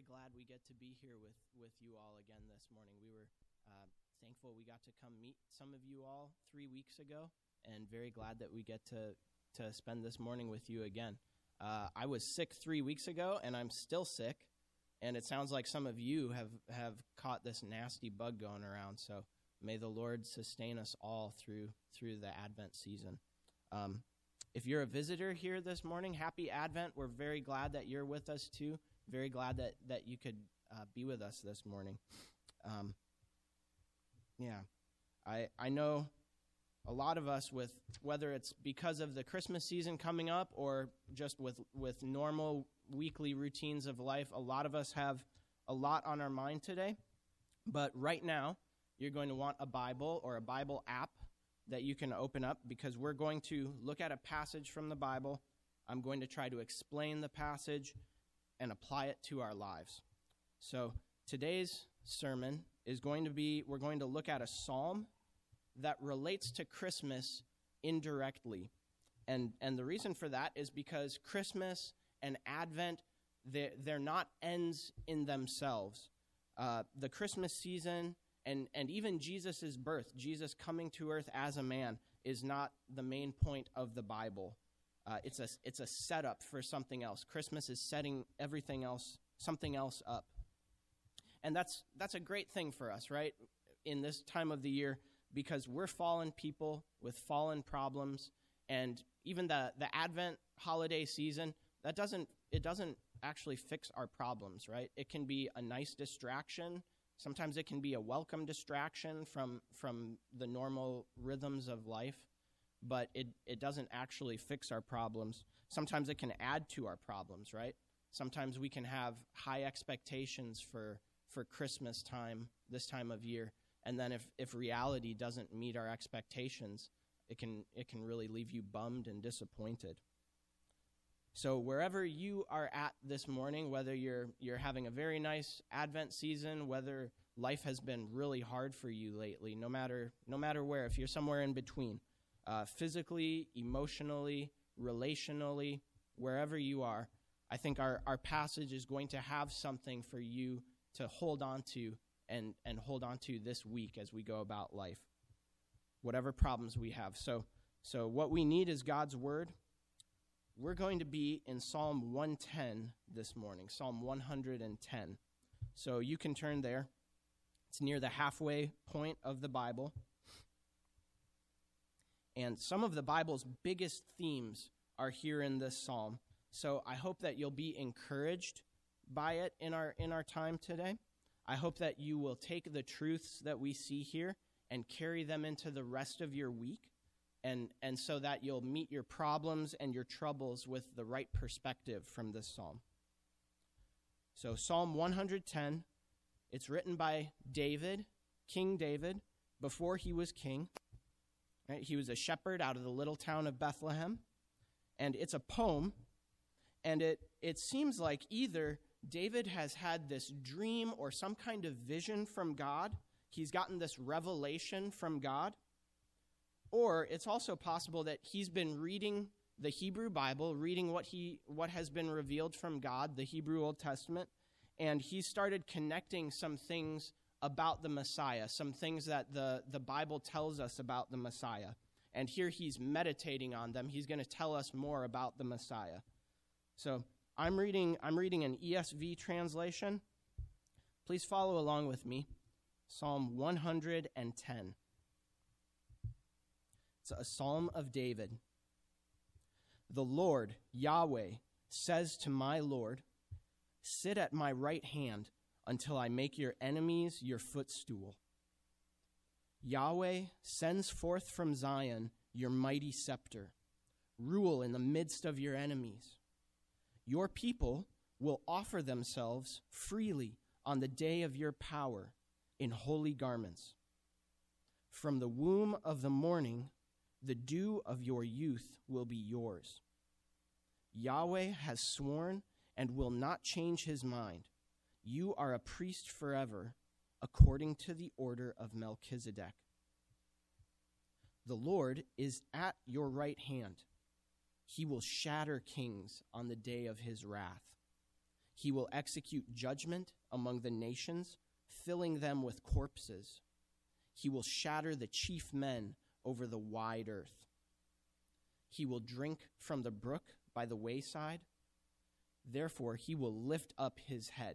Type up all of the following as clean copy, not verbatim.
very glad we get to be here with you all again this morning. We were thankful we got to come meet some of you all 3 weeks ago, and very glad that we get to spend this morning with you again. I was sick 3 weeks ago, and I'm still sick, and it sounds like some of you have caught this nasty bug going around, so may the Lord sustain us all through the Advent season. If you're a visitor here this morning, happy Advent. We're very glad that you're with us too. Very glad that you could be with us this morning. I know a lot of us, with whether it's because of the Christmas season coming up or just with normal weekly routines of life, a lot of us have a lot on our mind today. But right now, you're going to want a Bible or a Bible app that you can open up, because we're going to look at a passage from the Bible. I'm going to try to explain the passage and apply it to our lives. So today's sermon is going to be, we're going to look at a psalm that relates to Christmas indirectly. And the reason for that is because Christmas and Advent, they're not ends in themselves. The Christmas season and even Jesus' birth, Jesus coming to earth as a man, is not the main point of the Bible. It's a setup for something else. Christmas is setting something else up. And that's a great thing for us, right, in this time of the year, because we're fallen people with fallen problems, and even the Advent holiday season, it doesn't actually fix our problems, right? It can be a nice distraction. Sometimes it can be a welcome distraction from the normal rhythms of life, but it doesn't actually fix our problems. Sometimes it can add to our problems, right? Sometimes we can have high expectations for Christmas time, this time of year, and then if reality doesn't meet our expectations, it can really leave you bummed and disappointed. So wherever you are at this morning, whether you're having a very nice Advent season, whether life has been really hard for you lately, no matter where, if you're somewhere in between, physically, emotionally, relationally, wherever you are, I think our passage is going to have something for you to hold on to and hold on to this week as we go about life, whatever problems we have. So what we need is God's word. We're going to be in Psalm 110 this morning, Psalm 110. So you can turn there. It's near the halfway point of the Bible. And some of the Bible's biggest themes are here in this psalm. So I hope that you'll be encouraged by it in our time today. I hope that you will take the truths that we see here and carry them into the rest of your week. And so that you'll meet your problems and your troubles with the right perspective from this psalm. So Psalm 110, it's written by David, King David, before he was king. Right? He was a shepherd out of the little town of Bethlehem. And it's a poem, and it seems like either David has had this dream or some kind of vision from God. He's gotten this revelation from God. Or it's also possible that he's been reading the Hebrew Bible, reading what has been revealed from God, the Hebrew Old Testament, and he started connecting some things about the Messiah, some things that the Bible tells us about the Messiah. And here he's meditating on them. He's going to tell us more about the Messiah. So I'm reading an ESV translation. Please follow along with me. Psalm 110. It's a psalm of David. The Lord, Yahweh, says to my Lord, "Sit at my right hand until I make your enemies your footstool." Yahweh sends forth from Zion your mighty scepter. Rule in the midst of your enemies. Your people will offer themselves freely on the day of your power in holy garments. From the womb of the morning, the dew of your youth will be yours. Yahweh has sworn and will not change his mind. You are a priest forever, according to the order of Melchizedek. The Lord is at your right hand. He will shatter kings on the day of his wrath. He will execute judgment among the nations, filling them with corpses. He will shatter the chief men over the wide earth. He will drink from the brook by the wayside. Therefore, he will lift up his head.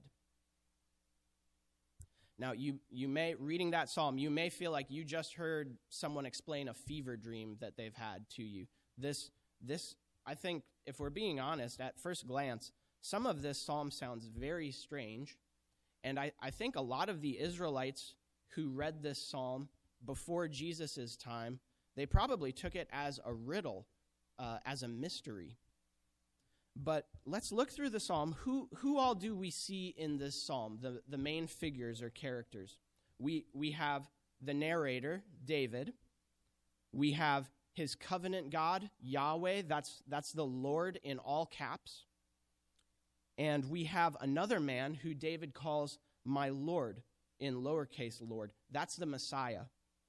Now, you may, reading that psalm, you may feel like you just heard someone explain a fever dream that they've had to you. This, I think, if we're being honest, at first glance, some of this psalm sounds very strange. And I think a lot of the Israelites who read this psalm before Jesus' time, they probably took it as a riddle, as a mystery. But let's look through the psalm. Who all do we see in this psalm, the main figures or characters? We have the narrator, David. We have his covenant God, Yahweh. That's the Lord in all caps. And we have another man who David calls my Lord, in lowercase Lord. That's the Messiah.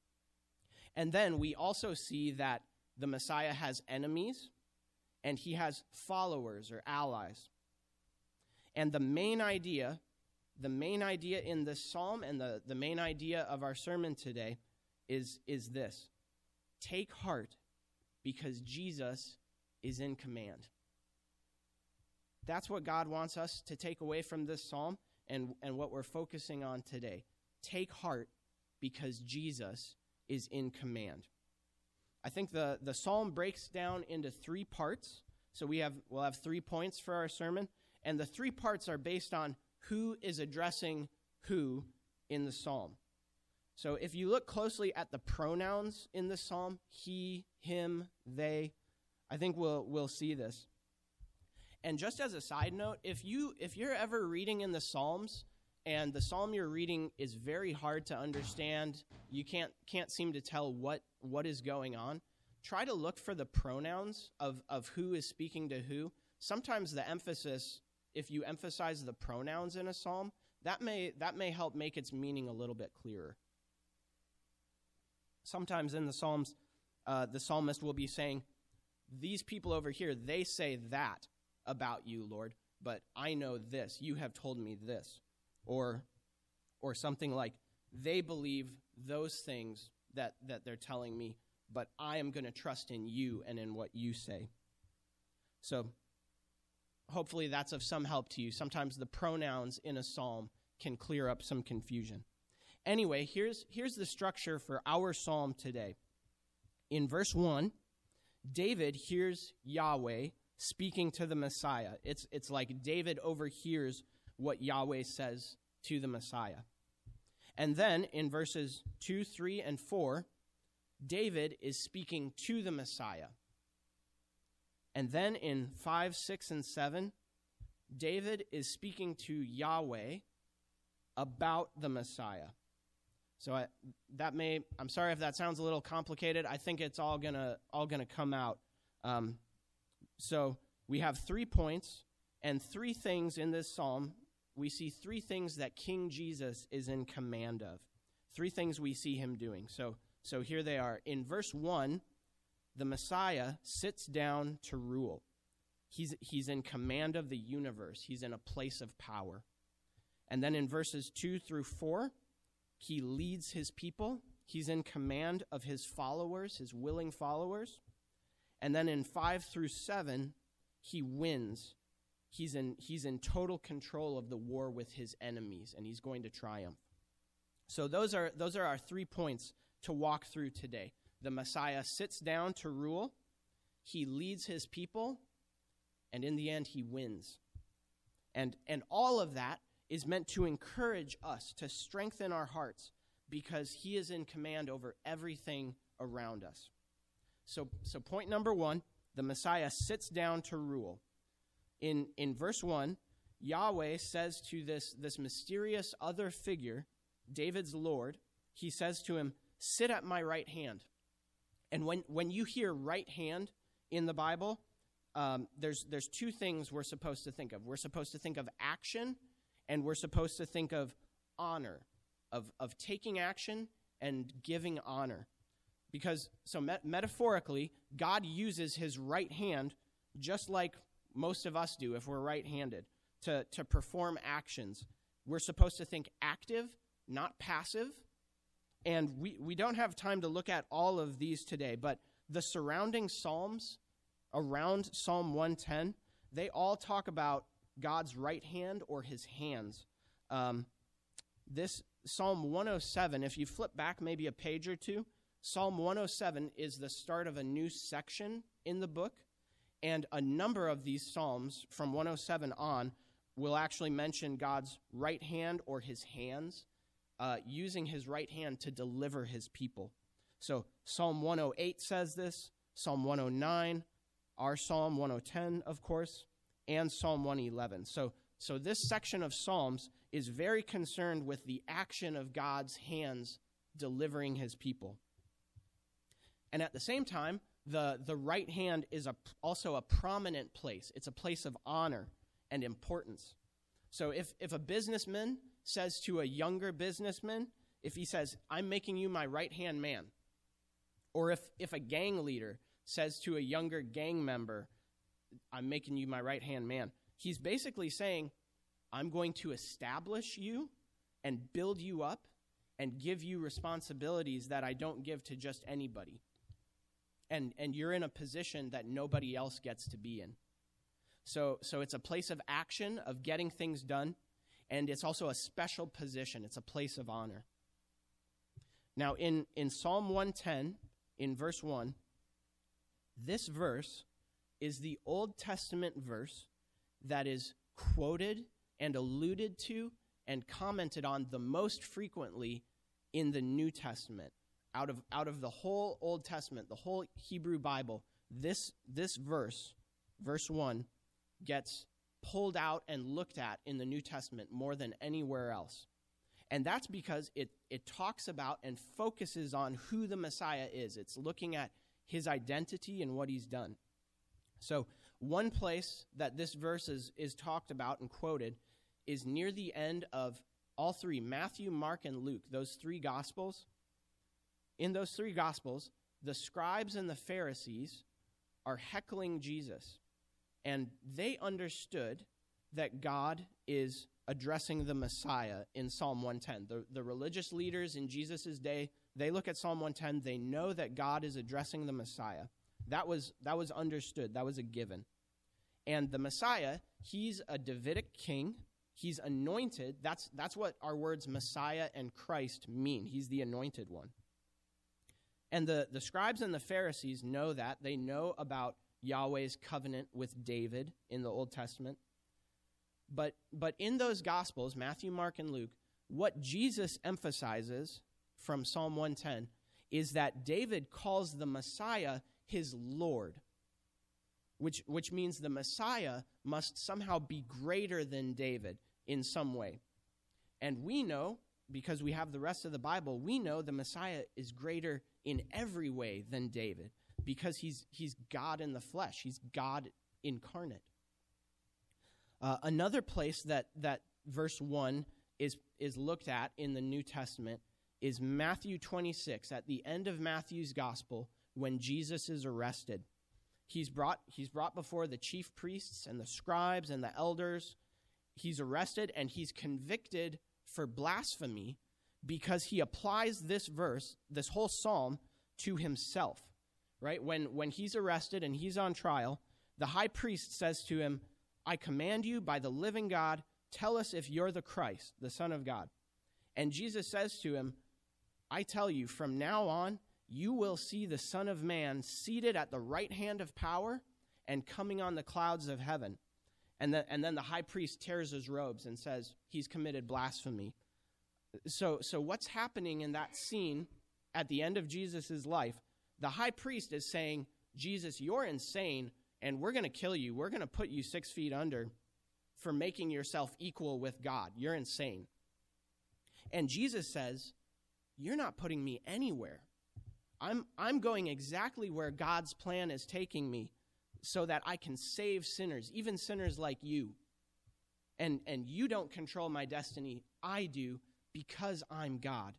And then we also see that the Messiah has enemies, and he has followers or allies. And the main idea in this psalm and the main idea of our sermon today is this: take heart because Jesus is in command. That's what God wants us to take away from this psalm and what we're focusing on today. Take heart because Jesus is in command. I think the psalm breaks down into 3 parts. So we'll have 3 points for our sermon, and the 3 parts are based on who is addressing who in the psalm. So if you look closely at the pronouns in the psalm, he, him, they, I think we'll see this. And just as a side note, if you're ever reading in the Psalms and the psalm you're reading is very hard to understand, you can't seem to tell what is going on, try to look for the pronouns of who is speaking to who. Sometimes the emphasis, if you emphasize the pronouns in a psalm, that may help make its meaning a little bit clearer. Sometimes in the Psalms, the psalmist will be saying, these people over here, they say that about you, Lord, but I know this. You have told me this. Or something like, they believe those things that they're telling me, but I am going to trust in you and in what you say. So hopefully that's of some help to you. Sometimes the pronouns in a psalm can clear up some confusion. Anyway, here's the structure for our psalm today. In verse 1, David hears Yahweh speaking to the Messiah. It's like David overhears what Yahweh says to the Messiah. And then in verses 2, 3, and 4, David is speaking to the Messiah. And then in 5, 6, and 7, David is speaking to Yahweh about the Messiah. So I'm sorry if that sounds a little complicated. I think it's all gonna come out. So we have 3 points and 3 things in this psalm. We see 3 things that King Jesus is in command of. 3 things we see him doing. So here they are. In verse 1, the Messiah sits down to rule. He's in command of the universe. He's in a place of power. And then in verses 2 through 4, he leads his people. He's in command of his followers, his willing followers. And then in 5 through 7, he wins. He's in total control of the war with his enemies, and he's going to triumph. So those are our 3 points to walk through today. The Messiah sits down to rule. He leads his people, and in the end, he wins. And all of that is meant to encourage us, to strengthen our hearts, because he is in command over everything around us. So point number 1, the Messiah sits down to rule. In verse 1, Yahweh says to this mysterious other figure, David's Lord, he says to him, sit at my right hand. And when you hear right hand in the Bible, there's 2 things we're supposed to think of. We're supposed to think of action, and we're supposed to think of honor, of taking action and giving honor. Because, metaphorically, God uses his right hand just like most of us do if we're right-handed. to perform actions. We're supposed to think active, not passive. And we don't have time to look at all of these today, but the surrounding Psalms around Psalm 110, they all talk about God's right hand or his hands. This Psalm 107, if you flip back maybe a page or two, Psalm 107 is the start of a new section in the book, and a number of these Psalms from 107 on will actually mention God's right hand or his hands, using his right hand to deliver his people. So Psalm 108 says this, Psalm 109, our Psalm 110, of course, and Psalm 111. So this section of Psalms is very concerned with the action of God's hands delivering his people. And at the same time, the right hand is also a prominent place. It's a place of honor and importance. So if a businessman says to a younger businessman, if he says, I'm making you my right-hand man, or if a gang leader says to a younger gang member, I'm making you my right-hand man, he's basically saying, I'm going to establish you and build you up and give you responsibilities that I don't give to just anybody. And you're in a position that nobody else gets to be in. So it's a place of action, of getting things done, and it's also a special position. It's a place of honor. Now, in Psalm 110, in verse 1, this verse is the Old Testament verse that is quoted and alluded to and commented on the most frequently in the New Testament. Out of the whole Old Testament, the whole Hebrew Bible, this verse, verse 1, gets pulled out and looked at in the New Testament more than anywhere else. And that's because it talks about and focuses on who the Messiah is. It's looking at his identity and what he's done. So one place that this verse is talked about and quoted is near the end of all three, Matthew, Mark, and Luke, those three Gospels. In those three Gospels, the scribes and the Pharisees are heckling Jesus. And they understood that God is addressing the Messiah in Psalm 110. The religious leaders in Jesus' day, they look at Psalm 110, they know that God is addressing the Messiah. That was understood. That was a given. And the Messiah, he's a Davidic king. He's anointed. That's what our words Messiah and Christ mean. He's the anointed one. And the scribes and the Pharisees know that. They know about Yahweh's covenant with David in the Old Testament. But in those Gospels, Matthew, Mark, and Luke, what Jesus emphasizes from Psalm 110 is that David calls the Messiah his Lord, which means the Messiah must somehow be greater than David in some way. And we know, because we have the rest of the Bible, we know the Messiah is greater in every way than David, because he's God in the flesh. He's God incarnate. Another place that verse 1 is looked at in the New Testament is Matthew 26, at the end of Matthew's gospel, when Jesus is arrested. He's brought before the chief priests and the scribes and the elders. He's arrested and he's convicted for blasphemy because he applies this verse, this whole psalm, to himself. Right? When he's arrested and he's on trial, the high priest says to him, I command you by the living God, tell us if you're the Christ, the Son of God. And Jesus says to him, I tell you, from now on, you will see the Son of Man seated at the right hand of power and coming on the clouds of heaven. And then the high priest tears his robes and says he's committed blasphemy. So what's happening in that scene at the end of Jesus' life? The high priest is saying, Jesus, you're insane, and we're going to kill you. We're going to put you 6 feet under for making yourself equal with God. You're insane. And Jesus says, you're not putting me anywhere. I'm going exactly where God's plan is taking me so that I can save sinners, even sinners like you. And you don't control my destiny. I do, because I'm God.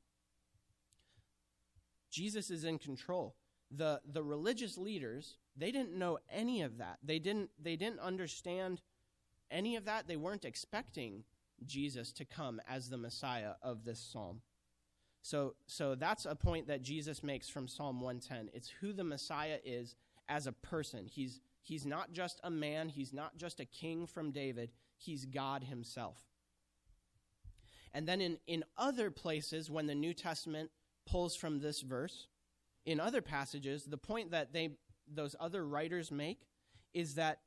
Jesus is in control. The religious leaders, they didn't know any of that. They didn't understand any of that. They weren't expecting Jesus to come as the Messiah of this psalm. So that's a point that Jesus makes from Psalm 110. It's who the Messiah is as a person. He's not just a man. He's not just a king from David. He's God himself. And then in other places, when the New Testament pulls from this verse, in other passages, the point that those other writers make is that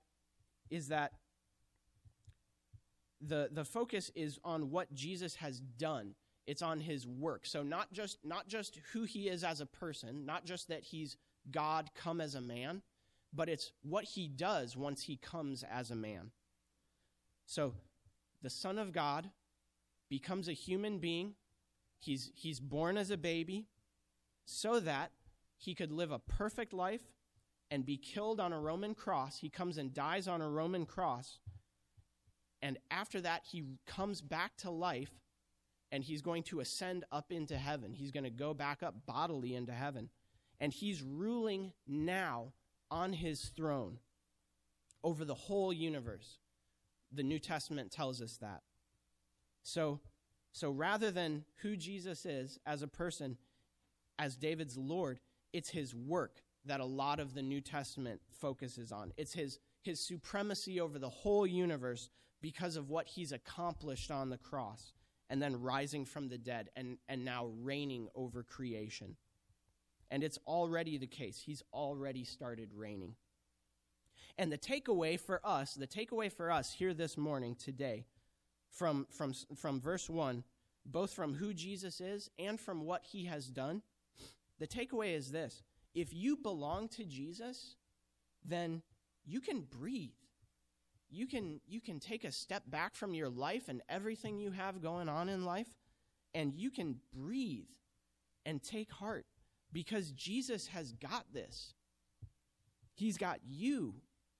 the focus is on what Jesus has done. It's on his work. So not just who he is as a person, not just that he's God come as a man, but it's what he does once he comes as a man. So the Son of God becomes a human being. He's born as a baby so that he could live a perfect life and be killed on a Roman cross. He comes and dies on a Roman cross. And after that, he comes back to life, and he's going to ascend up into heaven. He's going to go back up bodily into heaven. And he's ruling now on his throne over the whole universe. The New Testament tells us that. So rather than who Jesus is as a person, as David's Lord, it's his work that a lot of the New Testament focuses on. It's his supremacy over the whole universe because of what he's accomplished on the cross, and then rising from the dead, and now reigning over creation. And it's already the case. He's already started reigning. And the takeaway for us here this morning, today, from verse 1, both from who Jesus is and from what he has done, the takeaway is this: if you belong to Jesus, then you can breathe. You can take a step back from your life and everything you have going on in life, and you can breathe and take heart, because Jesus has got this. He's got you.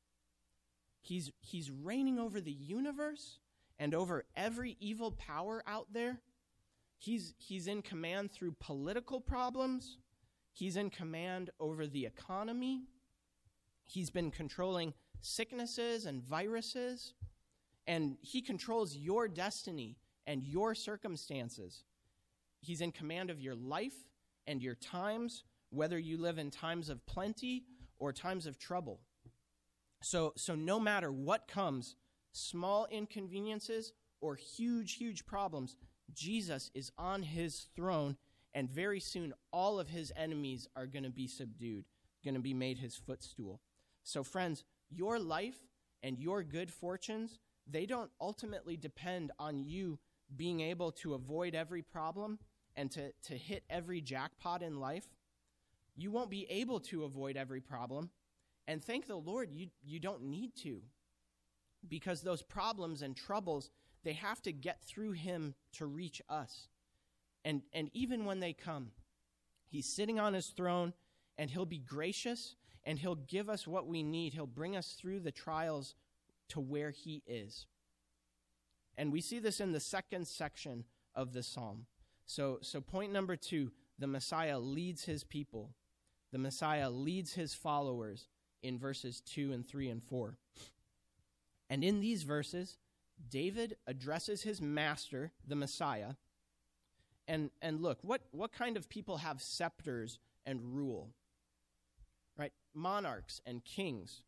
He's reigning over the universe and over every evil power out there. He's in command through political problems. He's in command over the economy. He's been controlling sicknesses and viruses, and he controls your destiny and your circumstances. He's in command of your life and your times, whether you live in times of plenty or times of trouble. So no matter what comes, small inconveniences or huge problems, Jesus is on his throne, and very soon all of his enemies are going to be subdued, going to be made his footstool. So friends, your life and your good fortunes, they don't ultimately depend on you being able to avoid every problem and to hit every jackpot in life. You won't be able to avoid every problem. And thank the Lord, you don't need to. Because those problems and troubles, they have to get through him to reach us. And even when they come, he's sitting on his throne, and he'll be gracious, and he'll give us what we need. He'll bring us through the trials to where he is. And we see this in the second section of the psalm. So point number 2, the Messiah leads his people. The Messiah leads his followers in verses 2 and 3 and 4. And in these verses, David addresses his master, the Messiah. And look, what kind of people have scepters and rule? Right? Monarchs and kings.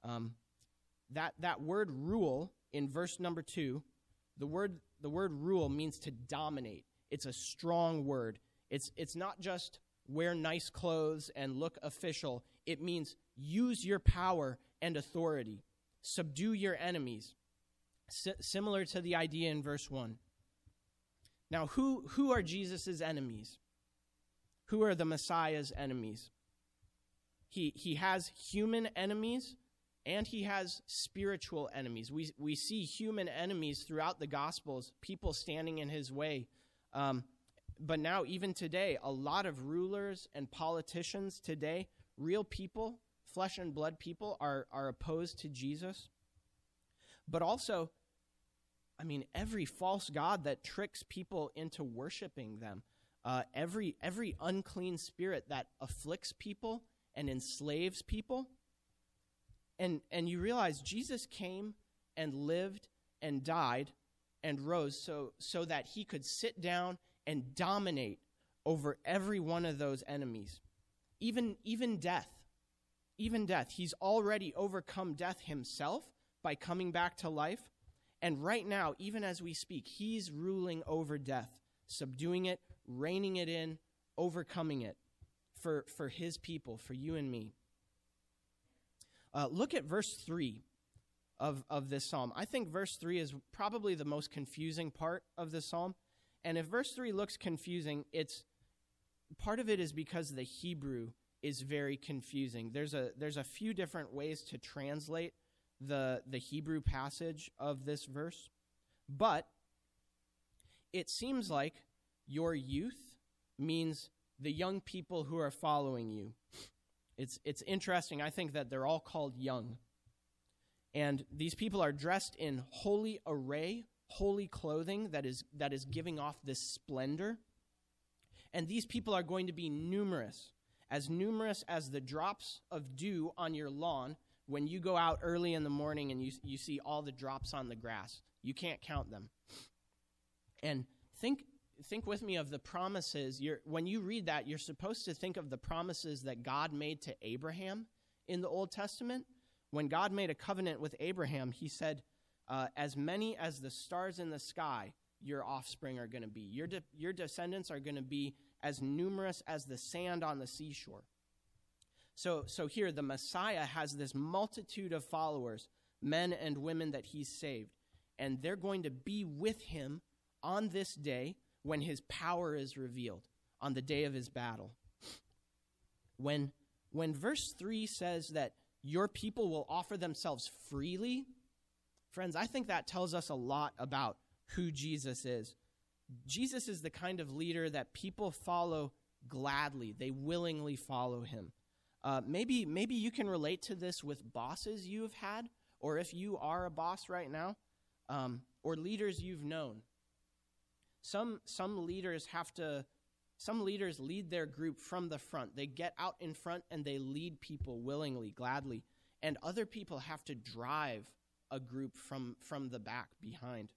That word rule in verse number 2, the word rule means to dominate. It's a strong word. It's not just wear nice clothes and look official. It means use your power and authority. Subdue your enemies. Similar to the idea in verse 1. Now, who are Jesus' enemies? Who are the Messiah's enemies? He has human enemies, and he has spiritual enemies. We see human enemies throughout the Gospels, people standing in his way. But now, even today, a lot of rulers and politicians today, real people, flesh and blood people, are opposed to Jesus. But also, every false god that tricks people into worshiping them, every unclean spirit that afflicts people and enslaves people. And you realize Jesus came and lived and died and rose so that he could sit down and dominate over every one of those enemies. Even death. Even death. He's already overcome death himself by coming back to life. And right now, even as we speak, he's ruling over death, subduing it, reining it in, overcoming it for his people, for you and me. Look at verse 3 of this psalm. I think verse 3 is probably the most confusing part of this psalm. And if verse 3 looks confusing, part of it is because the Hebrew is very confusing. There's a few different ways to translate the Hebrew passage of this verse. But it seems like your youth means the young people who are following you. It's interesting. I think that they're all called young. And these people are dressed in holy array, holy clothing that is giving off this splendor. And these people are going to be numerous as the drops of dew on your lawn when you go out early in the morning and you see all the drops on the grass. You can't count them. And think with me of the promises. When you read that, you're supposed to think of the promises that God made to Abraham in the Old Testament. When God made a covenant with Abraham, he said, as many as the stars in the sky, your offspring are going to be. Your descendants are going to be as numerous as the sand on the seashore. So here, the Messiah has this multitude of followers, men and women that he's saved. And they're going to be with him on this day when his power is revealed, on the day of his battle. When verse 3 says that your people will offer themselves freely, friends, I think that tells us a lot about who Jesus is. Jesus is the kind of leader that people follow gladly. They willingly follow him. Maybe you can relate to this with bosses you have had, or if you are a boss right now, or leaders you've known. Some leaders lead their group from the front. They get out in front and they lead people willingly, gladly. And other people have to drive a group from the back, behind.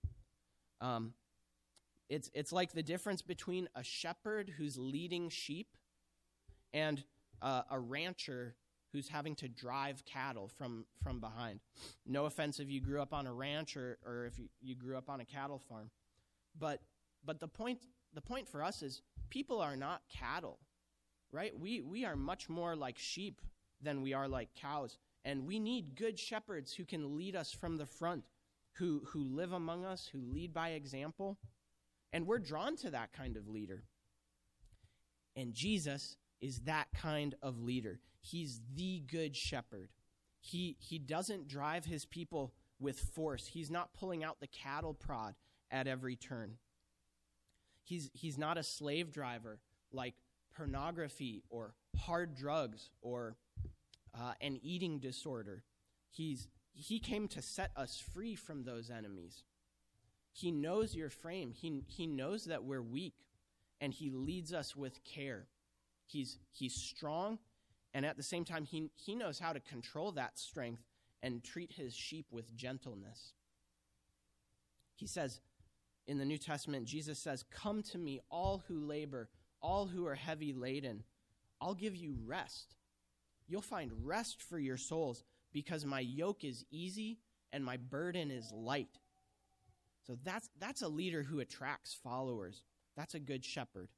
It's like the difference between a shepherd who's leading sheep and a rancher who's having to drive cattle from behind. No offense if you grew up on a ranch or if you grew up on a cattle farm. But the point for us is people are not cattle, right? We are much more like sheep than we are like cows. And we need good shepherds who can lead us from the front, who live among us, who lead by example. And we're drawn to that kind of leader. And Jesus is that kind of leader. He's the good shepherd. He doesn't drive his people with force. He's not pulling out the cattle prod at every turn. He's not a slave driver like pornography or hard drugs or an eating disorder. He came to set us free from those enemies. He knows your frame. He knows that we're weak, and he leads us with care. He's strong, and at the same time, he knows how to control that strength and treat his sheep with gentleness. He says, in the New Testament, Jesus says, "Come to me, all who labor, all who are heavy laden. I'll give you rest. You'll find rest for your souls because my yoke is easy and my burden is light." So that's a leader who attracts followers. That's a good shepherd.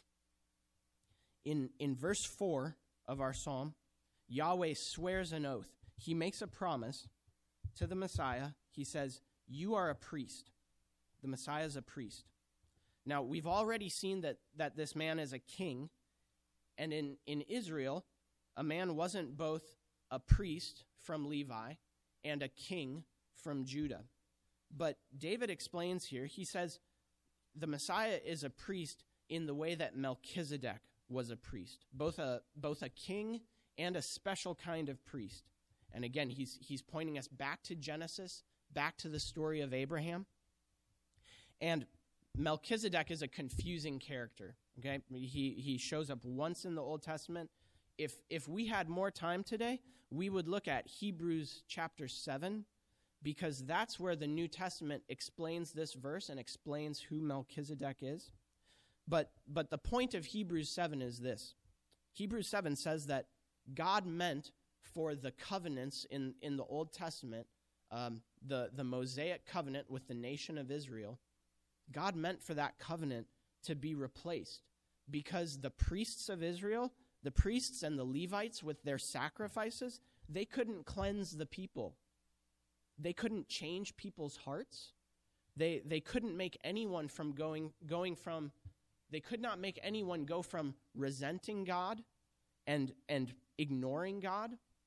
In verse 4 of our psalm, Yahweh swears an oath. He makes a promise to the Messiah. He says, "You are a priest." The Messiah is a priest. Now, we've already seen that this man is a king. And in Israel, a man wasn't both a priest from Levi and a king from Judah. But David explains here, he says, the Messiah is a priest in the way that Melchizedek was a priest, both a king and a special kind of priest. And again, he's pointing us back to Genesis, back to the story of Abraham. And Melchizedek is a confusing character. Okay, he shows up once in the Old Testament. If we had more time today, we would look at Hebrews chapter 7, because that's where the New Testament explains this verse and explains who Melchizedek is. But the point of Hebrews 7 is this. Hebrews 7 says that God meant for the covenants in the Old Testament, the Mosaic covenant with the nation of Israel, God meant for that covenant to be replaced because the priests of Israel, the priests and the Levites with their sacrifices, they couldn't cleanse the people. They couldn't change people's hearts. They couldn't make anyone from they could not make anyone go from resenting God and ignoring God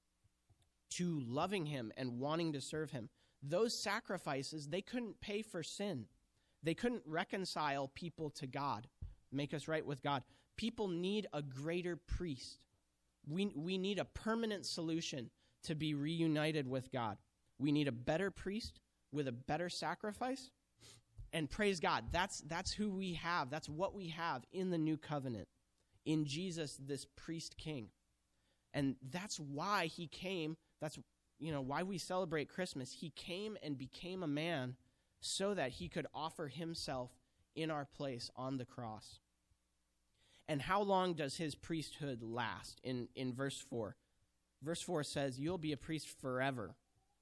to loving him and wanting to serve him. Those sacrifices, they couldn't pay for sin. They couldn't reconcile people to God, make us right with God. People need a greater priest. We need a permanent solution to be reunited with God. We need a better priest with a better sacrifice. And praise God, that's who we have. That's what we have in the new covenant, in Jesus, this priest king. And that's why he came. That's why we celebrate Christmas. He came and became a man so that he could offer himself in our place on the cross. And how long does his priesthood last? In verse 4. Verse 4 says, "You'll be a priest forever."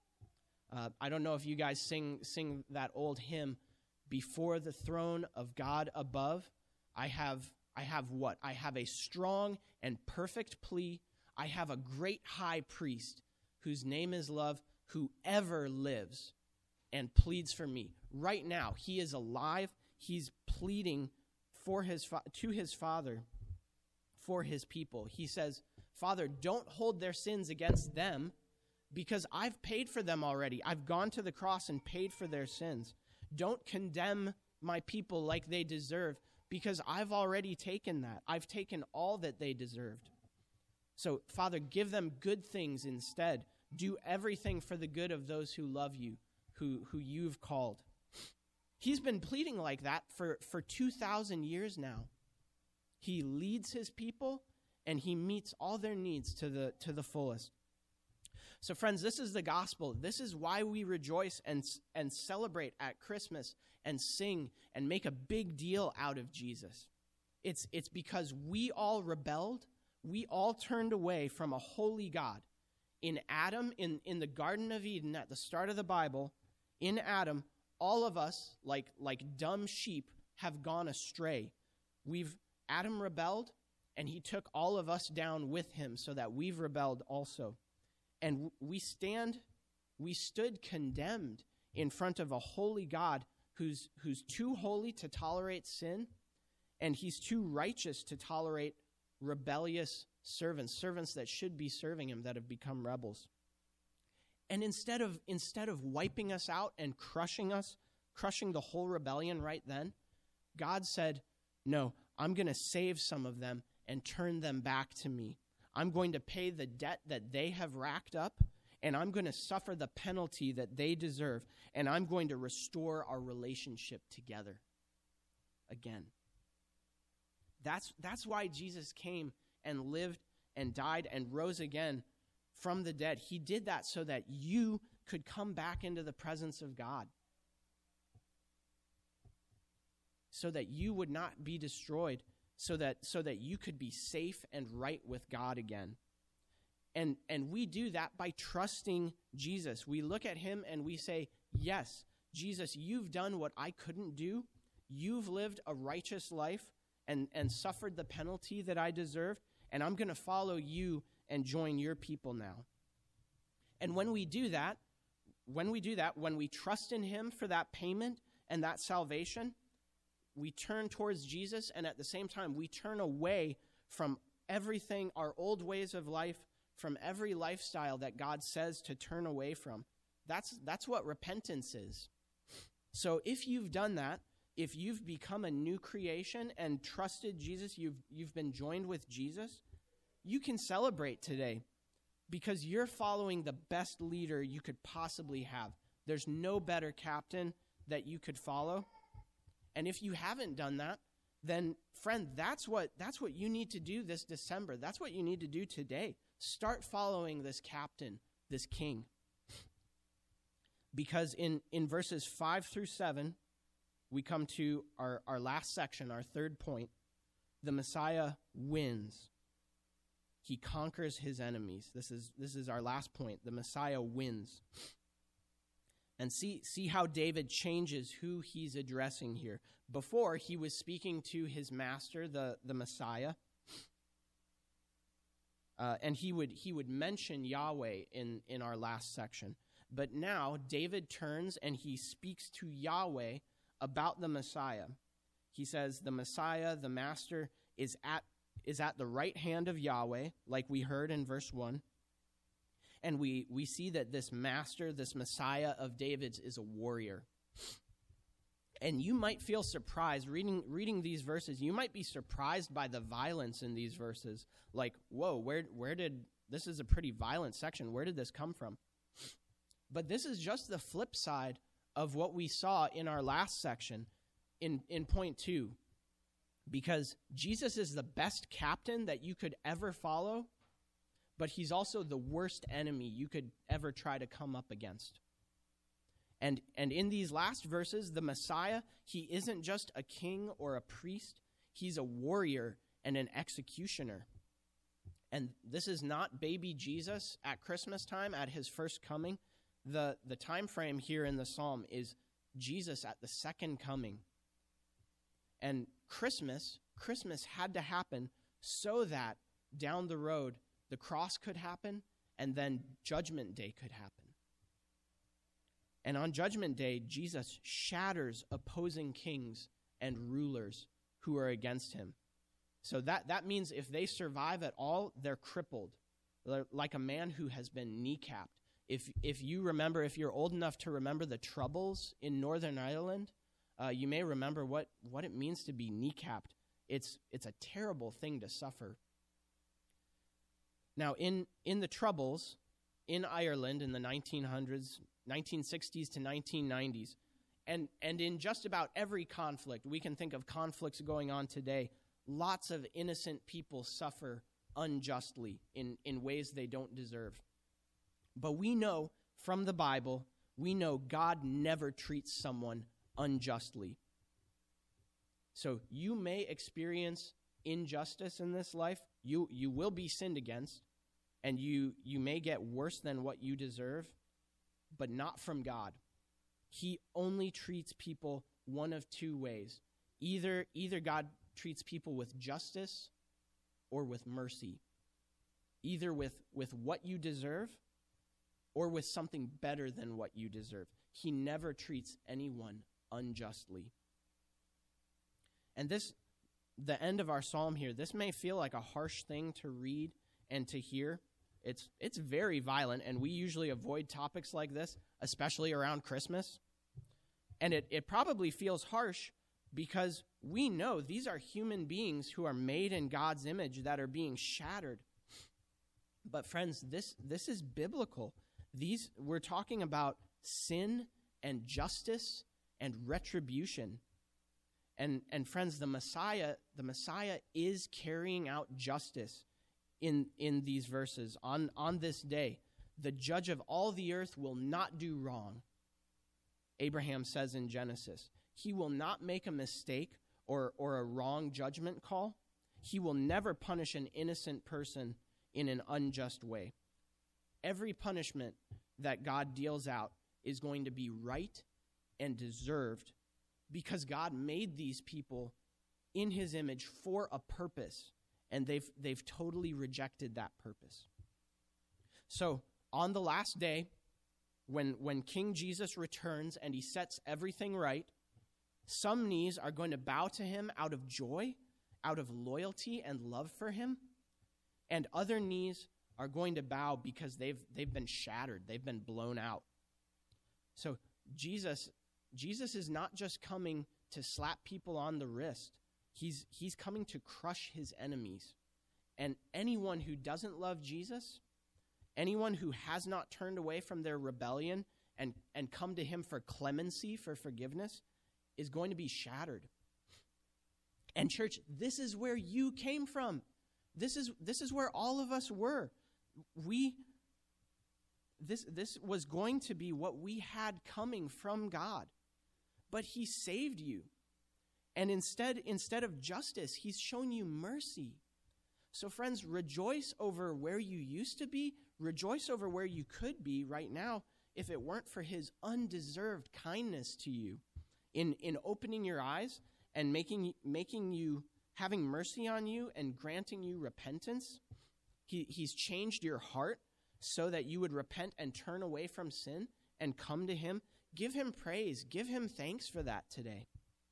I don't know if you guys sing that old hymn, "Before the throne of God above, I have what? I have a strong and perfect plea. I have a great high priest whose name is love, who ever lives and pleads for me." Right now, he is alive. He's pleading to his Father for his people. He says, "Father, don't hold their sins against them because I've paid for them already. I've gone to the cross and paid for their sins. Don't condemn my people like they deserve because I've already taken that. I've taken all that they deserved. So, Father, give them good things instead. Do everything for the good of those who love you, who you've called." He's been pleading like that for 2,000 years now. He leads his people, and he meets all their needs to the fullest. So, friends, this is the gospel. This is why we rejoice and celebrate at Christmas and sing and make a big deal out of Jesus. It's because we all rebelled. We all turned away from a holy God. In Adam, in the Garden of Eden, at the start of the Bible, in Adam, all of us, like dumb sheep, have gone astray. Adam rebelled, and he took all of us down with him so that we've rebelled also. And we stood condemned in front of a holy God who's too holy to tolerate sin, and he's too righteous to tolerate rebellious servants that should be serving him that have become rebels. And instead of wiping us out and crushing the whole rebellion right then, God said, "No, I'm going to save some of them and turn them back to me. I'm going to pay the debt that they have racked up, and I'm going to suffer the penalty that they deserve, and I'm going to restore our relationship together again." That's why Jesus came and lived and died and rose again from the dead. He did that so that you could come back into the presence of God, so that you would not be destroyed, so that you could be safe and right with God again. And we do that by trusting Jesus. We look at him and we say, "Yes, Jesus, you've done what I couldn't do. You've lived a righteous life and suffered the penalty that I deserved, and I'm going to follow you and join your people now." And when we do that, when we trust in him for that payment and that salvation, we turn towards Jesus, and at the same time, we turn away from everything, our old ways of life, from every lifestyle that God says to turn away from. That's what repentance is. So if you've done that, if you've become a new creation and trusted Jesus, you've been joined with Jesus, you can celebrate today because you're following the best leader you could possibly have. There's no better captain that you could follow. And if you haven't done that, then friend, that's what you need to do this December. That's what you need to do today. Start following this captain, this king. Because in verses 5 through 7, we come to our last section, our third point. The Messiah wins. He conquers his enemies. This is our last point. The Messiah wins. And see how David changes who he's addressing here. Before, he was speaking to his master, the Messiah. And he would mention Yahweh in our last section. But now David turns and he speaks to Yahweh about the Messiah. He says the Messiah, the master, is at the right hand of Yahweh, like we heard in verse 1. And we see that this master, this Messiah of David's, is a warrior. And you might feel surprised, reading these verses, you might be surprised by the violence in these verses. Like, whoa, where did, this is a pretty violent section. Where did this come from? But this is just the flip side of what we saw in our last section in point 2. Because Jesus is the best captain that you could ever follow, but he's also the worst enemy you could ever try to come up against. And in these last verses, the Messiah, he isn't just a king or a priest. He's a warrior and an executioner. And this is not baby Jesus at Christmas time, at his first coming. The time frame here in the psalm is Jesus at the second coming. And Christmas had to happen so that down the road the cross could happen and then Judgment Day could happen. And on Judgment Day, Jesus shatters opposing kings and rulers who are against him. So that means if they survive at all, they're crippled, they're like a man who has been kneecapped. If you remember, if you're old enough to remember the Troubles in Northern Ireland, you may remember what it means to be kneecapped. It's a terrible thing to suffer. Now, in the Troubles in Ireland in the 1900s, 1960s to 1990s, and in just about every conflict, we can think of conflicts going on today, lots of innocent people suffer unjustly in ways they don't deserve. But we know from the Bible, we know God never treats someone unjustly. So you may experience injustice in this life. You will be sinned against, and you may get worse than what you deserve, but not from God. He only treats people one of two ways. Either God treats people with justice or with mercy. Either with what you deserve or with something better than what you deserve. He never treats anyone unjustly. And the end of our psalm here, this may feel like a harsh thing to read and to hear. It's very violent, and we usually avoid topics like this, especially around Christmas. And it probably feels harsh because we know these are human beings who are made in God's image that are being shattered. But friends, this is biblical. We're talking about sin and justice and retribution. And friends, the Messiah is carrying out justice in these verses. On this day, the judge of all the earth will not do wrong. Abraham says in Genesis, he will not make a mistake or a wrong judgment call. He will never punish an innocent person in an unjust way. Every punishment that God deals out is going to be right and deserved because God made these people in his image for a purpose, and they've totally rejected that purpose. So on the last day, when King Jesus returns and he sets everything right, some knees are going to bow to him out of joy, out of loyalty and love for him, and other knees are going to bow because they've been shattered, they've been blown out. So Jesus is not just coming to slap people on the wrist. He's coming to crush his enemies. And anyone who doesn't love Jesus, anyone who has not turned away from their rebellion and come to him for clemency, for forgiveness, is going to be shattered. And church, this is where you came from. This is where all of us were. This was going to be what we had coming from God. But he saved you. And instead of justice, he's shown you mercy. So friends, rejoice over where you used to be. Rejoice over where you could be right now if it weren't for his undeserved kindness to you in opening your eyes and making you, having mercy on you and granting you repentance. He's changed your heart so that you would repent and turn away from sin and come to him. Give him praise. Give him thanks for that today.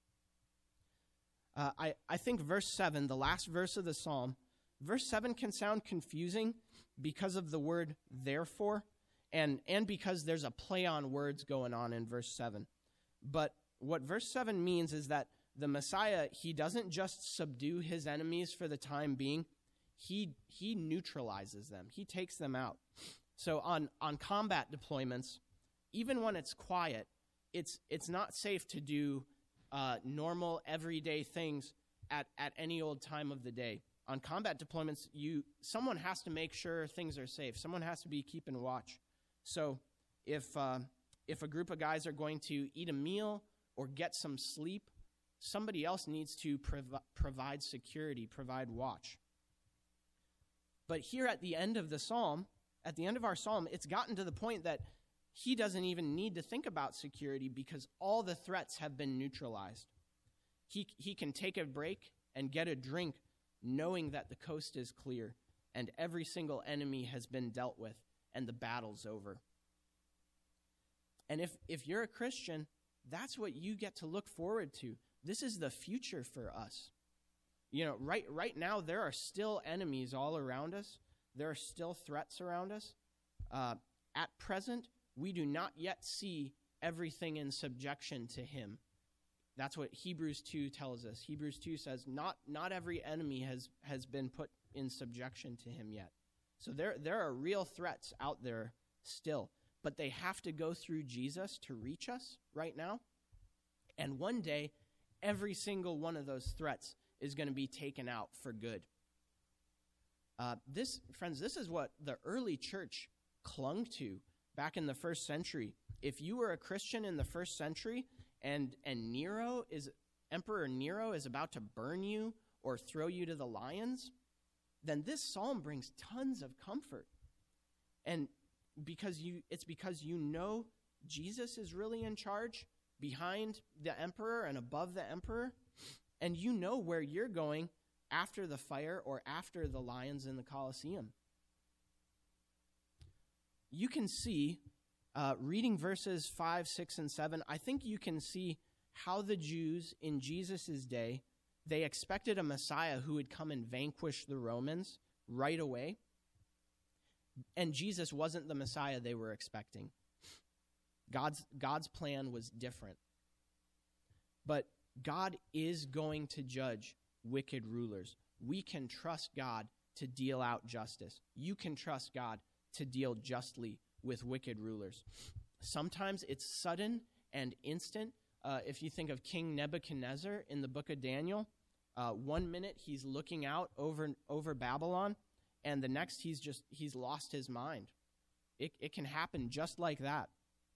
I think verse 7, the last verse of the psalm, verse 7 can sound confusing because of the word therefore, and because there's a play on words going on in verse 7. But what verse 7 means is that the Messiah, he doesn't just subdue his enemies for the time being. He neutralizes them. He takes them out. So on combat deployments, even when it's quiet, it's not safe to do normal, everyday things at any old time of the day. On combat deployments, someone has to make sure things are safe. Someone has to be keeping watch. So if a group of guys are going to eat a meal or get some sleep, somebody else needs to provide security, provide watch. But here at the end of the psalm, at the end of our psalm, it's gotten to the point that he doesn't even need to think about security because all the threats have been neutralized. He can take a break and get a drink knowing that the coast is clear and every single enemy has been dealt with and the battle's over. And if you're a Christian, that's what you get to look forward to. This is the future for us. You know, right now there are still enemies all around us. There are still threats around us. At present, we do not yet see everything in subjection to him. That's what Hebrews 2 tells us. Hebrews 2 says not every enemy has been put in subjection to him yet. So there are real threats out there still, but they have to go through Jesus to reach us right now. And one day, every single one of those threats is going to be taken out for good. This is what the early church clung to back in the first century. If you were a Christian in the first century and Emperor Nero is about to burn you or throw you to the lions, then this psalm brings tons of comfort. And it's because you know Jesus is really in charge behind the emperor and above the emperor, and you know where you're going after the fire or after the lions in the Colosseum. You can see, reading verses 5, 6, and 7, I think you can see how the Jews in Jesus' day, they expected a Messiah who would come and vanquish the Romans right away. And Jesus wasn't the Messiah they were expecting. God's plan was different. But God is going to judge wicked rulers. We can trust God to deal out justice. You can trust God to deal justly with wicked rulers. Sometimes it's sudden and instant. If you think of King Nebuchadnezzar in the book of Daniel, 1 minute he's looking out over Babylon, and the next he's lost his mind. It can happen just like that.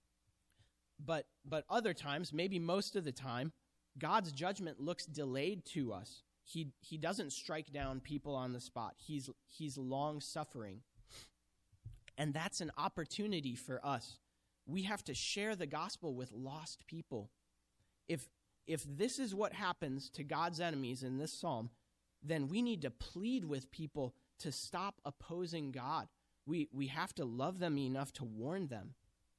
But other times, maybe most of the time, God's judgment looks delayed to us. He doesn't strike down people on the spot. He's long-suffering. And that's an opportunity for us. We have to share the gospel with lost people. If this is what happens to God's enemies in this psalm, then we need to plead with people to stop opposing God. We have to love them enough to warn them.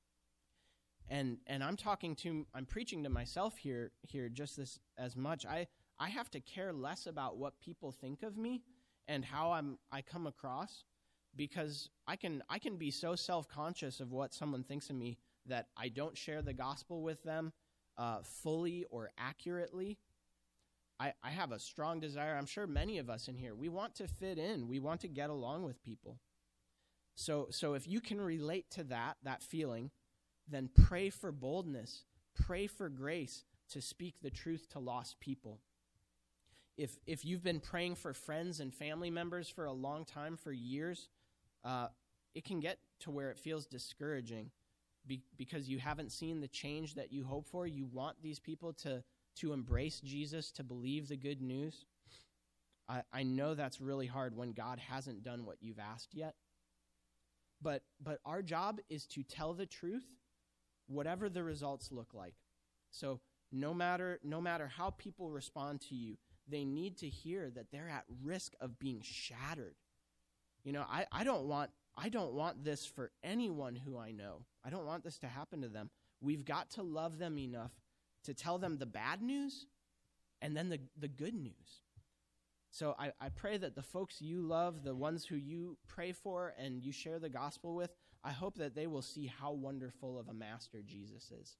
And I'm preaching to myself here just this as much. I have to care less about what people think of me and how I come across, because I can be so self-conscious of what someone thinks of me that I don't share the gospel with them fully or accurately. I have a strong desire. I'm sure many of us in here, we want to fit in. We want to get along with people. So if you can relate to that feeling, then pray for boldness. Pray for grace to speak the truth to lost people. If you've been praying for friends and family members for a long time, for years, it can get to where it feels discouraging because you haven't seen the change that you hope for. You want these people to embrace Jesus, to believe the good news. I know that's really hard when God hasn't done what you've asked yet. But our job is to tell the truth, whatever the results look like. So no matter how people respond to you, they need to hear that they're at risk of being shattered. You know, I don't want this for anyone who I know. I don't want this to happen to them. We've got to love them enough to tell them the bad news and then the good news. So I pray that the folks you love, the ones who you pray for and you share the gospel with, I hope that they will see how wonderful of a master Jesus is.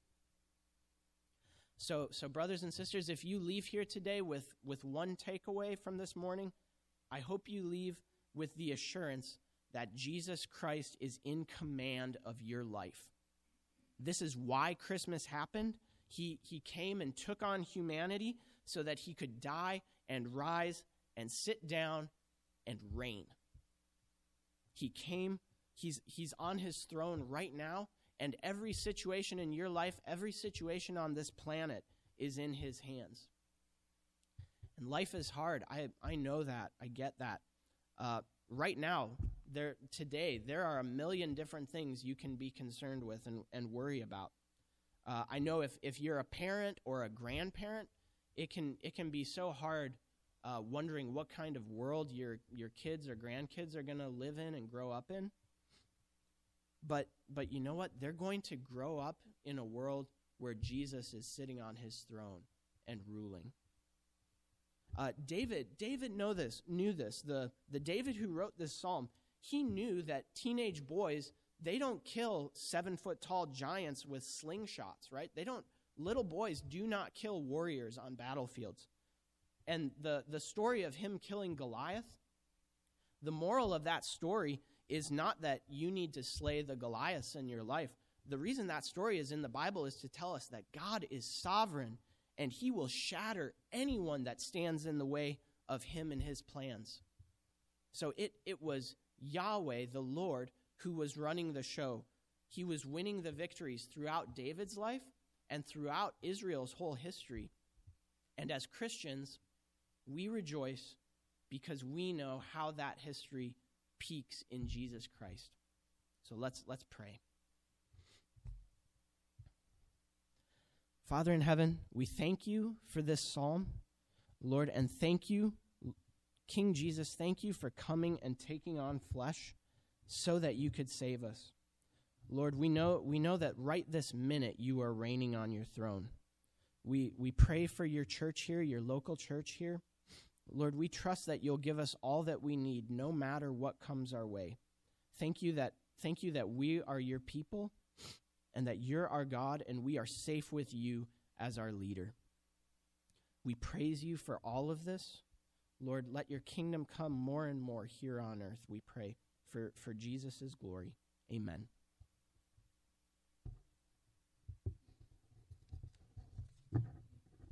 So brothers and sisters, if you leave here today with one takeaway from this morning, I hope you leave with the assurance that Jesus Christ is in command of your life. This is why Christmas happened. He came and took on humanity so that he could die and rise and sit down and reign. He came, he's on his throne right now, and every situation in your life, every situation on this planet is in his hands. And life is hard. I know that. I get that. Right now, today, there are a million different things you can be concerned with and worry about. I know if you're a parent or a grandparent, it can be so hard wondering what kind of world your kids or grandkids are going to live in and grow up in. But you know what? They're going to grow up in a world where Jesus is sitting on his throne and ruling. David knew this. The David who wrote this psalm, he knew that teenage boys, they don't kill 7-foot-tall giants with slingshots, right? Little boys do not kill warriors on battlefields. And the story of him killing Goliath, the moral of that story is not that you need to slay the Goliaths in your life. The reason that story is in the Bible is to tell us that God is sovereign and he will shatter anyone that stands in the way of him and his plans. So it was Yahweh, the Lord, who was running the show. He was winning the victories throughout David's life and throughout Israel's whole history. And as Christians, we rejoice because we know how that history peaks in Jesus Christ. So let's pray. Father in heaven, we thank you for this psalm, Lord, and thank you, King Jesus, thank you for coming and taking on flesh so that you could save us. Lord, we know that right this minute you are reigning on your throne. We pray for your church here, your local church here. Lord, we trust that you'll give us all that we need no matter what comes our way. Thank you that we are your people and that you're our God and we are safe with you as our leader. We praise you for all of this. Lord, let your kingdom come more and more here on earth, we pray, for Jesus' glory. Amen.